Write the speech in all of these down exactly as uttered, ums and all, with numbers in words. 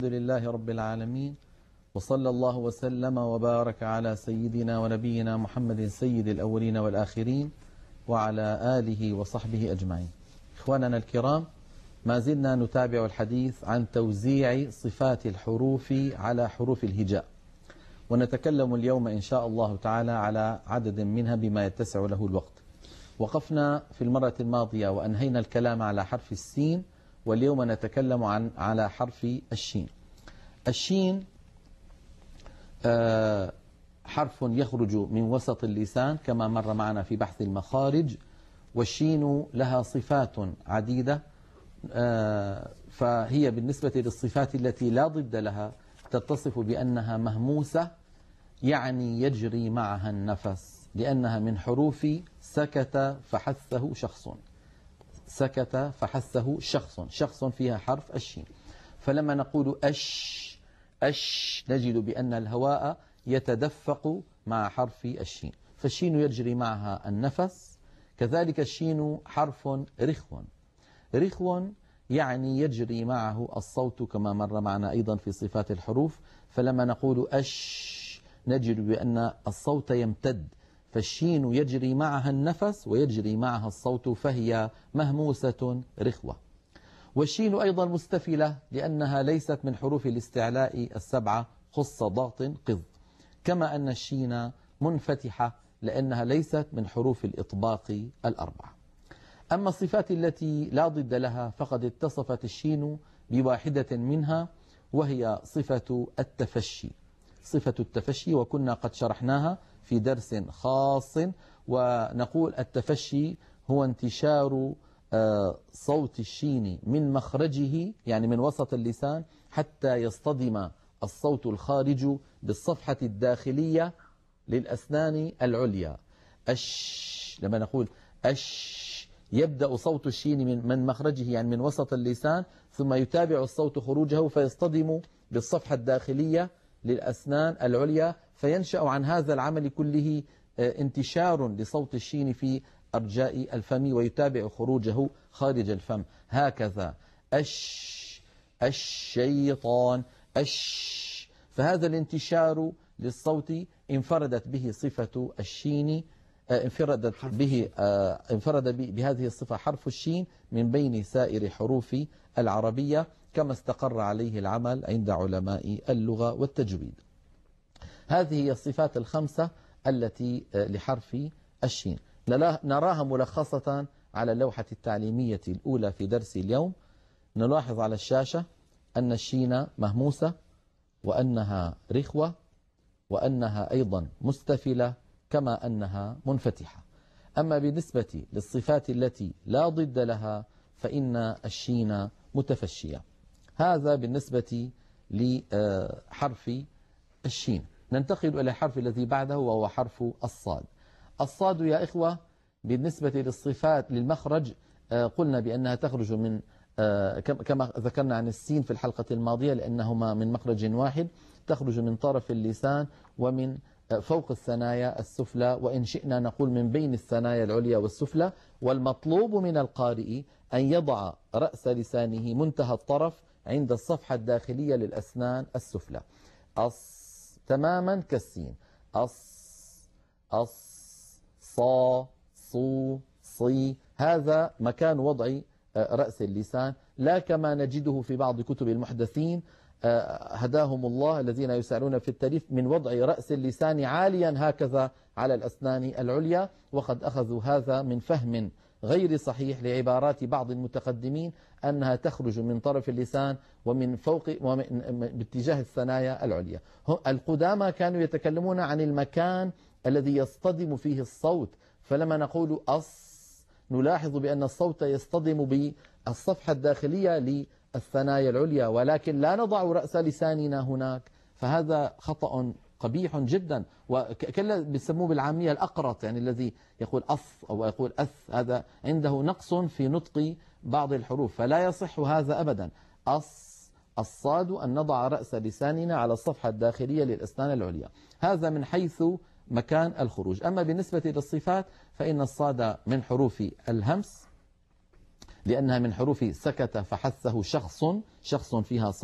الحمد لله رب العالمين، وصلى الله وسلم وبارك على سيدنا ونبينا محمد سيد الأولين والآخرين وعلى آله وصحبه أجمعين. إخواننا الكرام، ما زلنا نتابع الحديث عن توزيع صفات الحروف على حروف الهجاء، ونتكلم اليوم إن شاء الله تعالى على عدد منها بما يتسع له الوقت. وقفنا في المرة الماضية وأنهينا الكلام على حرف السين، واليوم نتكلم عن على حرف الشين. الشين آه حرف يخرج من وسط اللسان كما مر معنا في بحث المخارج، والشين لها صفات عديدة، آه فهي بالنسبة للصفات التي لا ضد لها تتصف بأنها مهموسة، يعني يجري معها النفس، لأنها من حروف سكت فحثه شخص. سكت فحثه شخص، شخص فيها حرف الشين. فلما نقول أش أش نجد بأن الهواء يتدفق مع حرف الشين، فالشين يجري معها النفس. كذلك الشين حرف رخو، رخو يعني يجري معه الصوت كما مر معنا أيضا في صفات الحروف. فلما نقول أش نجد بأن الصوت يمتد، فالشين يجري معها النفس ويجري معها الصوت، فهي مهموسة رخوة. والشين أيضا مستفلة لأنها ليست من حروف الاستعلاء السبعة خص ضغط قض، كما أن الشين منفتحة لأنها ليست من حروف الإطباق الأربعة. أما الصفات التي لا ضد لها فقد اتصفت الشين بواحدة منها، وهي صفة التفشي. صفة التفشي وكنا قد شرحناها في درس خاص، ونقول التفشي هو انتشار صوت الشين من مخرجه، يعني من وسط اللسان، حتى يصطدم الصوت الخارج بالصفحة الداخلية للأسنان العليا. أش، لما نقول أش يبدأ صوت الشين من مخرجه، يعني من وسط اللسان، ثم يتابع الصوت خروجه فيصطدم بالصفحة الداخلية للأسنان العليا، فينشأ عن هذا العمل كله انتشار لصوت الشين في أرجاء الفم ويتابع خروجه خارج الفم. هكذا أش الشيطان أش، فهذا الانتشار للصوت انفردت به صفة الشين، انفردت به انفرد بهذه الصفة حرف الشين من بين سائر حروف العربية، كما استقر عليه العمل عند علماء اللغة والتجويد. هذه هي الصفات الخمسة التي لحرف الشين، نراها ملخصة على اللوحة التعليمية الأولى في درس اليوم. نلاحظ على الشاشة أن الشين مهموسة، وأنها رخوة، وأنها أيضا مستفلة، كما أنها منفتحة. أما بالنسبة للصفات التي لا ضد لها فإن الشين متفشية. هذا بالنسبة لحرف الشين. ننتقل إلى الحرف الذي بعده وهو حرف الصاد. الصاد يا إخوة بالنسبة للصفات للمخرج قلنا بأنها تخرج من كما ذكرنا عن السين في الحلقة الماضية، لأنهما من مخرج واحد، تخرج من طرف اللسان ومن فوق الثنايا السفلى، وإن شئنا نقول من بين الثنايا العليا والسفلى. والمطلوب من القارئ أن يضع رأس لسانه منتهى الطرف عند الصفحة الداخلية للأسنان السفلى، أص تماما كالسين، أص أص صا صو صي. هذا مكان وضع رأس اللسان، لا كما نجده في بعض كتب المحدثين هداهم الله الذين يسارعون في التأليف من وضع رأس اللسان عاليا هكذا على الأسنان العليا، وقد أخذوا هذا من فهم غير صحيح لعبارات بعض المتقدمين أنها تخرج من طرف اللسان ومن فوق ومن باتجاه الثنايا العليا. القدامى كانوا يتكلمون عن المكان الذي يصطدم فيه الصوت، فلما نقول أص نلاحظ بأن الصوت يصطدم بالصفحة الداخلية للثنايا العليا، ولكن لا نضع رأس لساننا هناك، فهذا خطأ قبيح جدا، وكلا بيسموه بالعامية الأقرط، يعني الذي يقول أص أو يقول أث، هذا عنده نقص في نطق بعض الحروف، فلا يصح هذا أبدا. أص الصاد أن نضع رأس لساننا على الصفحة الداخلية للأسنان العليا، هذا من حيث مكان الخروج. أما بالنسبة للصفات فإن الصاد من حروف الهمس، لأنها من حروف سكت فحثه شخص، شخص فيها صاد.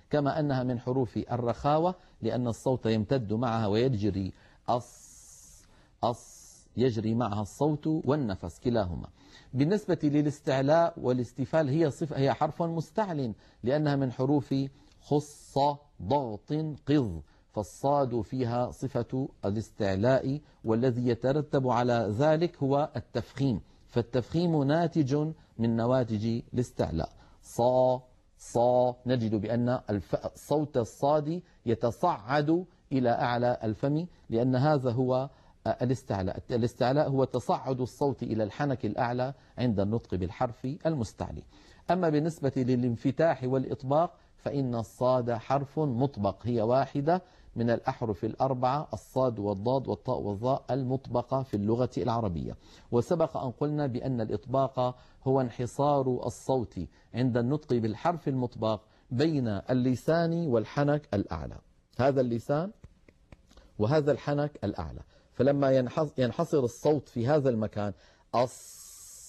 كما أنها من حروف الرخاوة لأن الصوت يمتد معها ويجري أص أص يجري معها الصوت والنفس كلاهما. بالنسبة للاستعلاء والاستفال هي صفة هي حرف مستعل لأنها من حروف خص ضغط قض، فالصاد فيها صفة الاستعلاء، والذي يترتب على ذلك هو التفخيم، فالتفخيم ناتج من نواتج الاستعلاء. صا صا نجد بأن صوت الصاد يتصعد إلى أعلى الفم لأن هذا هو الاستعلاء. الاستعلاء هو تصعد الصوت إلى الحنك الأعلى عند النطق بالحرف المستعلي. أما بالنسبة للانفتاح والإطباق فإن الصاد حرف مطبق، هي واحدة من الأحرف الأربعة الصاد والضاد والطاء والظاء المطبقة في اللغة العربية. وسبق أن قلنا بأن الإطباق هو انحصار الصوت عند النطق بالحرف المطبق بين اللسان والحنك الأعلى، هذا اللسان وهذا الحنك الأعلى، فلما ينحصر الصوت في هذا المكان أص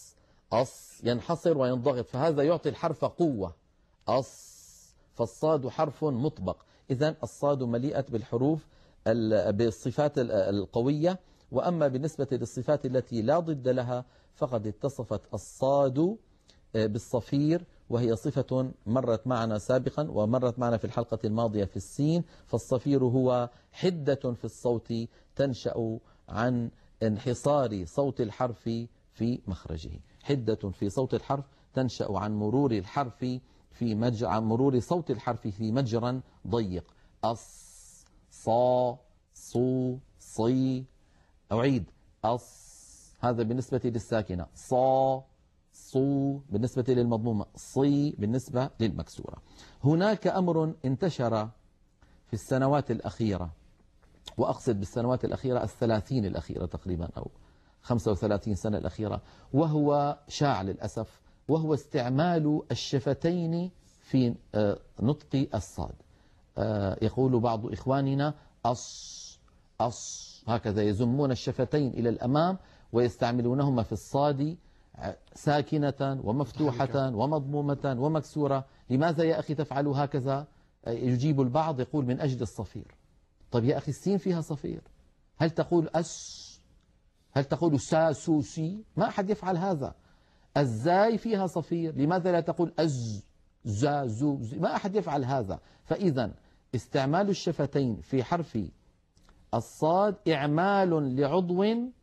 أص ينحصر وينضغط، فهذا يعطي الحرف قوة أص، فالصاد حرف مطبق. إذن الصاد مليئة بالحروف بالصفات القوية. وأما بالنسبة للصفات التي لا ضد لها فقد اتصفت الصاد بالصفير، وهي صفة مرت معنا سابقا ومرت معنا في الحلقة الماضية في السين. فالصفير هو حدة في الصوت تنشأ عن انحصار صوت الحرف في مخرجه، حدة في صوت الحرف تنشأ عن مرور الحرف في مج... عن مرور صوت الحرف في مجرى ضيق. أص صا صو صي. أعيد أص، هذا بالنسبة للساكنة، صا صو بالنسبة للمضمومة، صي بالنسبة للمكسورة. هناك أمر انتشر في السنوات الأخيرة، وأقصد بالسنوات الأخيرة الثلاثين الأخيرة تقريبا أو خمسة وثلاثين سنة الأخيرة، وهو شاع للأسف، وهو استعمال الشفتين في نطق الصاد. يقول بعض إخواننا أص أص هكذا، يزمون الشفتين إلى الأمام ويستعملونهما في الصاد ساكنة ومفتوحة ومضمومة ومكسورة. لماذا يا أخي تفعل هكذا؟ يجيب البعض يقول من أجل الصفير. طب يا أخي السين فيها صفير، هل تقول أس؟ هل تقول سا سو سي؟ ما أحد يفعل هذا. الزاي فيها صفير، لماذا لا تقول أز زا زو زي؟ ما أحد يفعل هذا. فإذا استعمال الشفتين في حرف الصاد إعمال لعضو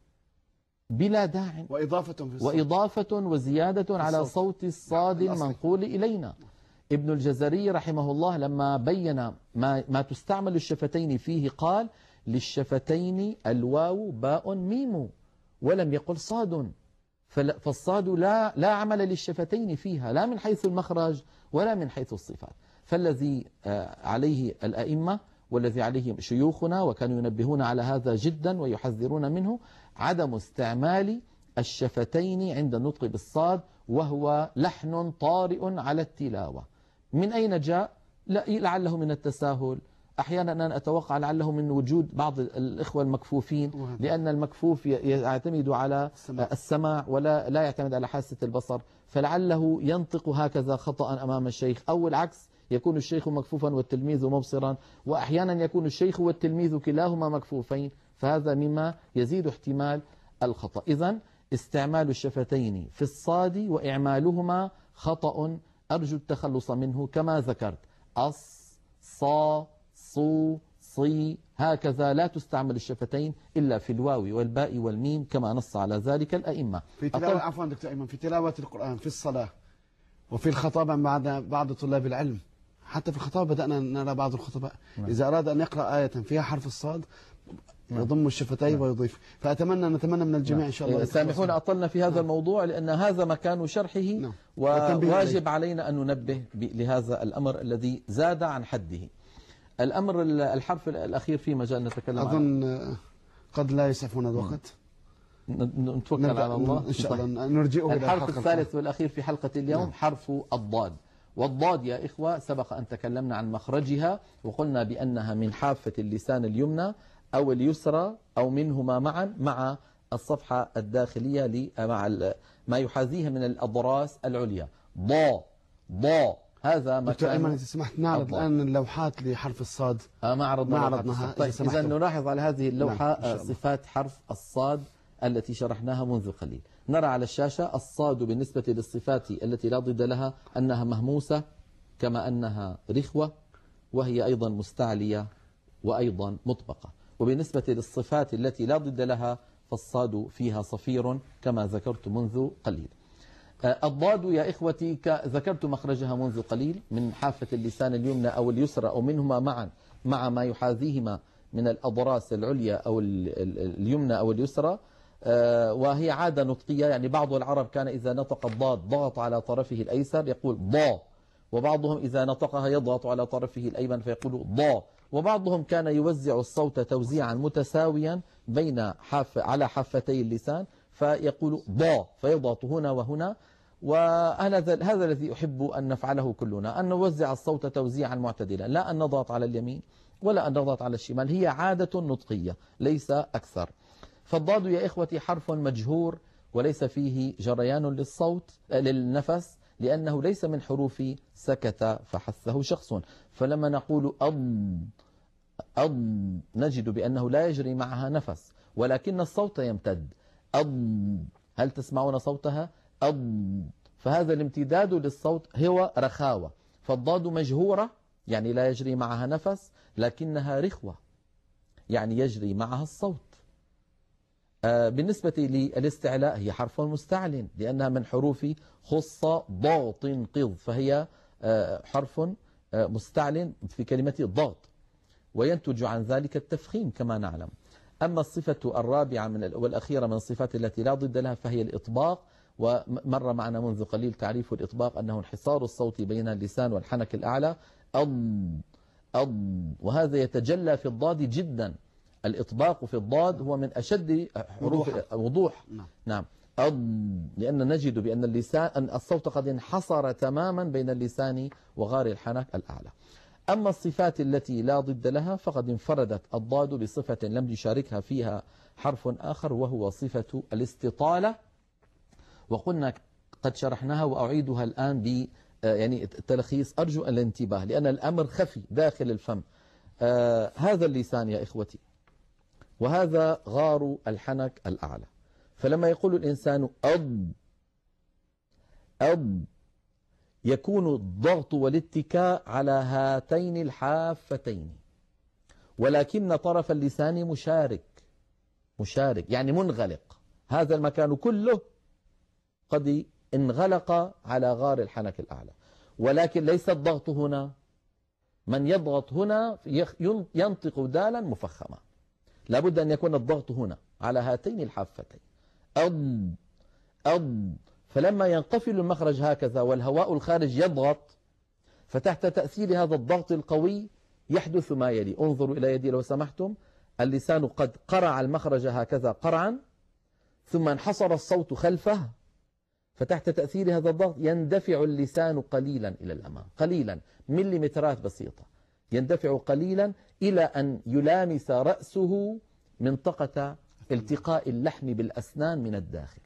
بلا داع، وإضافة في الصوت. وإضافة وزيادة على الصوت. صوت الصاد المنقول إلينا. ابن الجزري رحمه الله لما بين ما, ما تستعمل الشفتين فيه قال للشفتين الواو باء ميم، ولم يقل صاد، فالصاد لا, لا عمل للشفتين فيها لا من حيث المخرج ولا من حيث الصفات. فالذي عليه الأئمة والذي عليه شيوخنا وكانوا ينبهون على هذا جدا ويحذرون منه عدم استعمال الشفتين عند النطق بالصاد، وهو لحن طارئ على التلاوة. من أين جاء؟ لعله من التساهل، أحيانا أنا أتوقع لعله من وجود بعض الإخوة المكفوفين، لأن المكفوف يعتمد على السماع ولا لا يعتمد على حاسة البصر، فلعله ينطق هكذا خطأ أمام الشيخ، أو العكس يكون الشيخ مكفوفا والتلميذ مبصرا، وأحيانا يكون الشيخ والتلميذ كلاهما مكفوفين، فهذا مما يزيد احتمال الخطأ. إذن استعمال الشفتين في الصاد وإعمالهما خطأ أرجو التخلص منه كما ذكرت. أص صا صو صي هكذا لا تستعمل الشفتين إلا في الواو والباء والميم كما نص على ذلك الأئمة. في تلاوة عفوا دكتور أيمن، في تلاوة القرآن في الصلاة وفي الخطابة مع بعض طلاب العلم، حتى في الخطابة بدأنا نرى بعض الخطباء إذا أراد أن يقرأ آية فيها حرف الصاد يضم الشفتين ويضيف. فأتمنى نتمنى من الجميع إن شاء الله. سامحونا أطلنا في هذا الموضوع لأن هذا مكان شرحه، وواجب علينا أن ننبه لهذا الأمر الذي زاد عن حده. الأمر الحرف الأخير في مجال نتكلم عنه، أظن قد لا يسعفون الوقت، نتوكل على الله إن شاء الله نرجئه. الحرف الثالث والأخير في حلقة اليوم نعم. حرف الضاد. والضاد يا إخوة سبق أن تكلمنا عن مخرجها وقلنا بأنها من حافة اللسان اليمنى أو اليسرى أو منهما معا مع الصفحة الداخلية مع ما يحاذيها من الأضراس العليا. ضا ضا هذا دكتور أيمن مكان. إذا سمحت نعرض أفضل. الآن اللوحات لحرف الصاد. آه ما عرضنا ما لوحة عرضناها الصاد. طيب إذا إذا سمحتم. نلاحظ على هذه اللوحة نعم، إن شاء آه، الله. صفات حرف الصاد التي شرحناها منذ قليل. نرى على الشاشة الصاد بالنسبة للصفات التي لا ضد لها أنها مهموسة، كما أنها رخوة، وهي أيضا مستعلية، وأيضا مطبقة. وبالنسبة للصفات التي لا ضد لها فالصاد فيها صفير كما ذكرت منذ قليل. الضاد يا إخوتي ذكرت مخرجها منذ قليل من حافة اللسان اليمنى أو اليسرى أو منهما معا مع ما يحاذيهما من الأضراس العليا أو اليمنى أو اليسرى، وهي عادة نطقية. يعني بعض العرب كان إذا نطق الضاد ضغط على طرفه الأيسر يقول ضا، وبعضهم إذا نطقها يضغط على طرفه الأيمن فيقول ضا، وبعضهم كان يوزع الصوت توزيعا متساويا بين حاف على حافتي اللسان فيقول ضا، فيضغط هنا وهنا. وهذا هذا الذي أحب أن نفعله كلنا، أن نوزع الصوت توزيعا معتدلا، لا أن نضغط على اليمين ولا أن نضغط على الشمال، هي عادة نطقية ليس أكثر. فالضاد يا إخوتي حرف مجهور وليس فيه جريان للصوت للنفس، لأنه ليس من حروف سكت فحثه شخص. فلما نقول أض أض نجد بأنه لا يجري معها نفس، ولكن الصوت يمتد. أض، هل تسمعون صوتها؟ أض. فهذا الامتداد للصوت هو رخاوة. فالضاد مجهورة يعني لا يجري معها نفس، لكنها رخوة يعني يجري معها الصوت. بالنسبة للاستعلاء هي حرف مستعل لأنها من حروف خص ضغط قض، فهي حرف مستعل في كلمة ضغط، وينتج عن ذلك التفخيم كما نعلم. أما الصفة الرابعة من والأخيرة من الصفات التي لا ضد لها فهي الإطباق. ومر معنا منذ قليل تعريف الإطباق أنه انحصار الصوت بين اللسان والحنك الأعلى. أض أض، وهذا يتجلى في الضاد جدا. الإطباق في الضاد هو من أشد حروف وضوح. نعم, نعم. أض، لأن نجد بأن اللسان أن الصوت قد انحصر تماما بين اللسان وغار الحنك الأعلى. أما الصفات التي لا ضد لها فقد انفردت الضاد بصفة لم يشاركها فيها حرف آخر، وهو صفة الاستطالة. وقلنا قد شرحناها وأعيدها الآن ب يعني التلخيص، أرجو الانتباه لأن الأمر خفي داخل الفم. آه هذا اللسان يا إخوتي، وهذا غار الحنك الأعلى. فلما يقول الإنسان أض أض يكون الضغط والاتكاء على هاتين الحافتين، ولكن طرف اللسان مشارك مشارك يعني منغلق. هذا المكان كله قد انغلق على غار الحنك الأعلى، ولكن ليس الضغط هنا. من يضغط هنا ينطق دالا مفخمة، لابد أن يكون الضغط هنا على هاتين الحافتين. أض أض، فلما ينقفل المخرج هكذا والهواء الخارج يضغط، فتحت تأثير هذا الضغط القوي يحدث ما يلي. انظروا إلى يدي لو سمحتم. اللسان قد قرع المخرج هكذا قرعا، ثم انحصر الصوت خلفه، فتحت تأثير هذا الضغط يندفع اللسان قليلا إلى الأمام، قليلا مليمترات بسيطة، يندفع قليلا إلى أن يلامس رأسه منطقة التقاء اللحم بالأسنان من الداخل.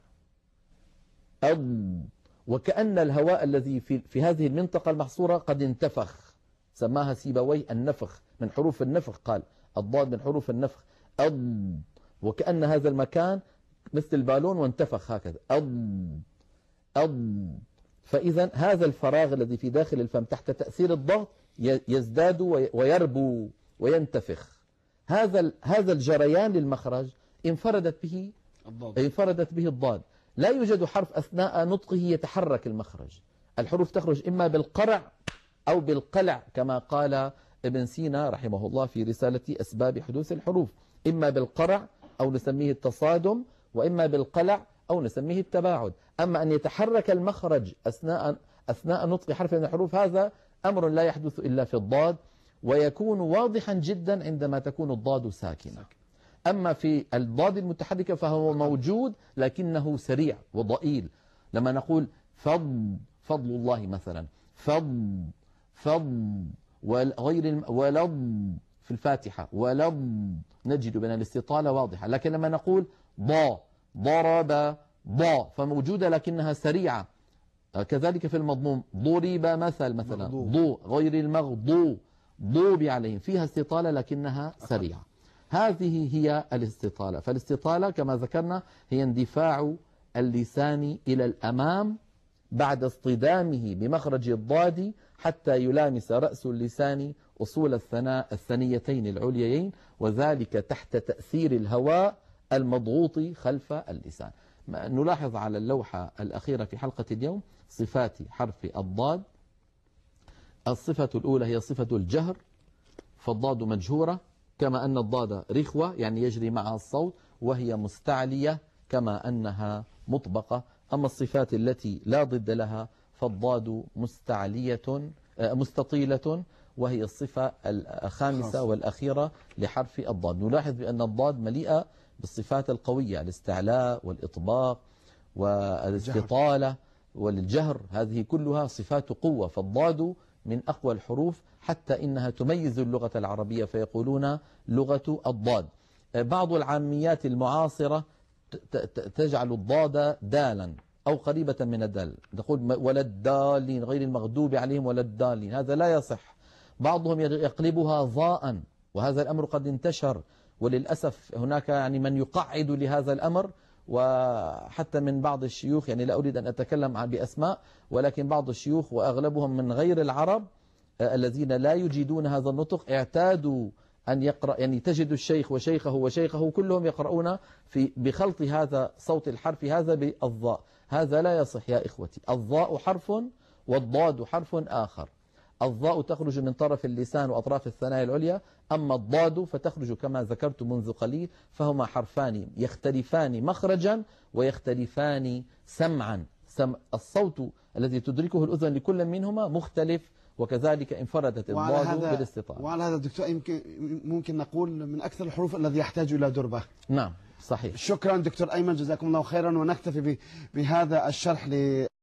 أض، وكأن الهواء الذي في, في هذه المنطقة المحصورة قد انتفخ، سماها سيبويه النفخ، من حروف النفخ، قال الضاد من حروف النفخ. أض، وكأن هذا المكان مثل البالون وانتفخ هكذا. أض أض، فإذا هذا الفراغ الذي في داخل الفم تحت تأثير الضغط يزداد ويربو وينتفخ. هذا هذا الجريان للمخرج انفردت به الضاد. انفردت به الضاد. لا يوجد حرف أثناء نطقه يتحرك المخرج. الحروف تخرج إما بالقرع أو بالقلع كما قال ابن سينا رحمه الله في رسالة أسباب حدوث الحروف، إما بالقرع أو نسميه التصادم، وإما بالقلع أو نسميه التباعد. أما أن يتحرك المخرج أثناء أثناء نطق حرف من الحروف هذا أمر لا يحدث إلا في الضاد، ويكون واضحا جدا عندما تكون الضاد ساكنة. أما في الضاد المتحركة فهو موجود لكنه سريع وضئيل. لما نقول فض، فضل الله مثلا، فض فض، وغير ولض في الفاتحة ولض، نجد بأن الاستطالة واضحة. لكن لما نقول ضا، ضرب، ضا، فموجودة لكنها سريعة كذلك في المضموم ضرب مثل مثلا مغضوب. ضو غير المغضوب ضوب عليهم فيها استطالة لكنها سريعة. هذه هي الاستطالة. فالاستطالة كما ذكرنا هي اندفاع اللسان إلى الأمام بعد اصطدامه بمخرج الضاد حتى يلامس رأس اللسان أصول الثناء الثنيتين العليين، وذلك تحت تأثير الهواء المضغوط خلف اللسان. نلاحظ على اللوحة الأخيرة في حلقة اليوم صفات حرف الضاد. الصفة الأولى هي صفة الجهر، فالضاد مجهورة كما أن الضاد رخوة يعني يجري معها الصوت، وهي مستعلية كما أنها مطبقة. أما الصفات التي لا ضد لها فالضاد مستعلية مستطيلة، وهي الصفة الخامسة والأخيرة لحرف الضاد. نلاحظ بأن الضاد مليئة بالصفات القوية، الاستعلاء والإطباق والاستطالة والجهر، هذه كلها صفات قوة. فالضاد من أقوى الحروف حتى إنها تميز اللغة العربية فيقولون لغة الضاد. بعض العاميات المعاصرة تجعل الضاد دالا أو قريبة من الدال، تقول ولا الدالين غير المغضوب عليهم ولا الدالين، هذا لا يصح. بعضهم يقلبها ضاء، وهذا الأمر قد انتشر، وللأسف هناك يعني من يقعد لهذا الأمر، وحتى من بعض الشيوخ، يعني لا أريد أن أتكلم بأسماء، ولكن بعض الشيوخ وأغلبهم من غير العرب الذين لا يجيدون هذا النطق اعتادوا أن يقرأ، يعني تجد الشيخ وشيخه وشيخه كلهم يقرؤون في بخلط هذا صوت الحرف هذا بالضاء. هذا لا يصح يا إخوتي. الضاء حرف والضاد حرف آخر. الضاء تخرج من طرف اللسان وأطراف الثنايا العليا، أما الضاد فتخرج كما ذكرت منذ قليل، فهما حرفان يختلفان مخرجا ويختلفان سمعا. سمع الصوت الذي تدركه الأذن لكل منهما مختلف، وكذلك انفردت الضاد بالاستطالة. وعلى هذا دكتور يمكن ممكن نقول من أكثر الحروف الذي يحتاج إلى دربة. نعم صحيح. شكرا دكتور أيمن، جزاكم الله خيرا، ونكتفي بهذا الشرح ل